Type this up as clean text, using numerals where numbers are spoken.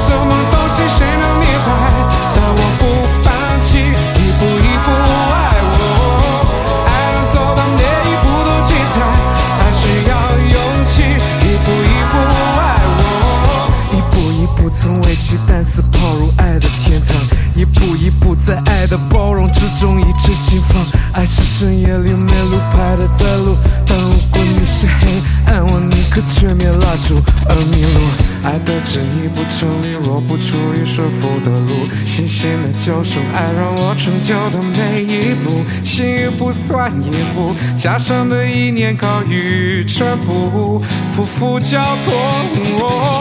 什么东西谁能明白？但我不放弃，一步一步爱我，爱能走到哪一步都精彩，爱需要勇气，一步一步爱我，一步一步曾为期，但是跑入爱的天堂，一步一步在爱的包容之中一直心放。爱是深夜里没路牌的在路，但如果你是黑暗，我宁可吹灭蜡烛而迷路。爱的旨意不成立，若不出于顺服的路，细心的教授，爱让我成就的每一步，心意不算一步，加上的意念高于全部，夫妇交托。